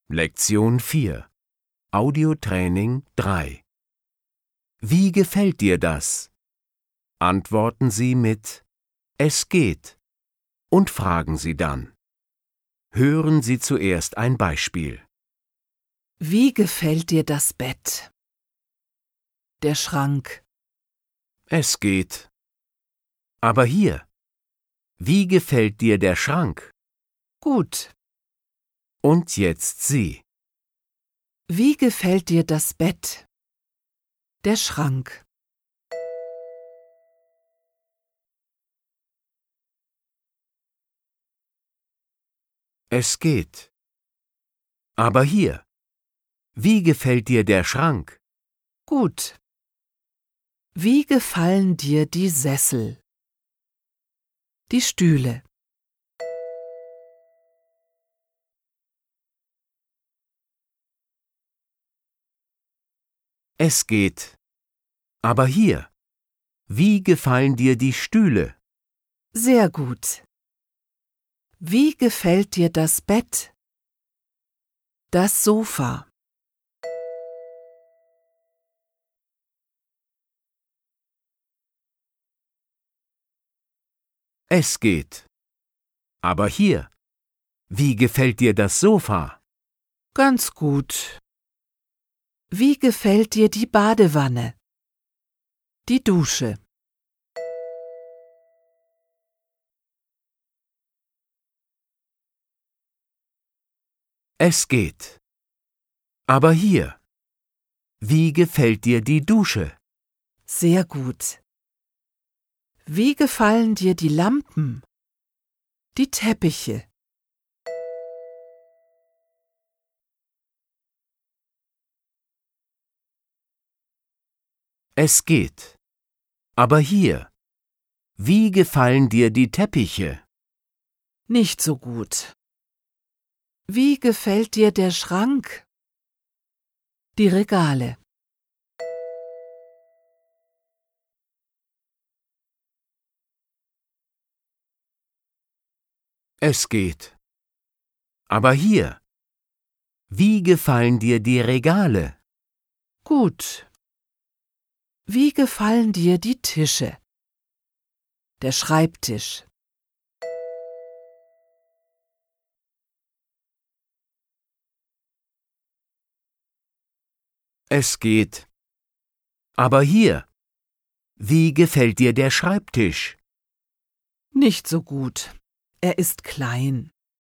Lektion 4 Audiotraining 3 Wie gefällt dir das? Antworten Sie mit Es geht und fragen Sie dann. Hören Sie zuerst ein Beispiel. Wie gefällt dir das Bett? Der Schrank. Es geht. Aber hier. Wie gefällt dir der Schrank? Gut. Und jetzt Sie. Wie gefällt dir das Bett? Der Schrank. Es geht. Aber hier. Wie gefällt dir der Schrank? Gut. Wie gefallen dir die Sessel? Die Stühle. Es geht. Aber hier. Wie gefallen dir die Stühle? Sehr gut. Wie gefällt dir das Bett? Das Sofa. Es geht. Aber hier. Wie gefällt dir das Sofa? Ganz gut. Wie gefällt dir die Badewanne? Die Dusche. Es geht. Aber hier. Wie gefällt dir die Dusche? Sehr gut. Wie gefallen dir die Lampen? Die Teppiche. Es geht. Aber hier. Wie gefallen dir die Teppiche? Nicht so gut. Wie gefällt dir der Schrank? Die Regale. Es geht. Aber hier. Wie gefallen dir die Regale? Gut. Wie gefallen dir die Tische? Der Schreibtisch. Es geht. Aber hier. Wie gefällt dir der Schreibtisch? Nicht so gut. Er ist klein.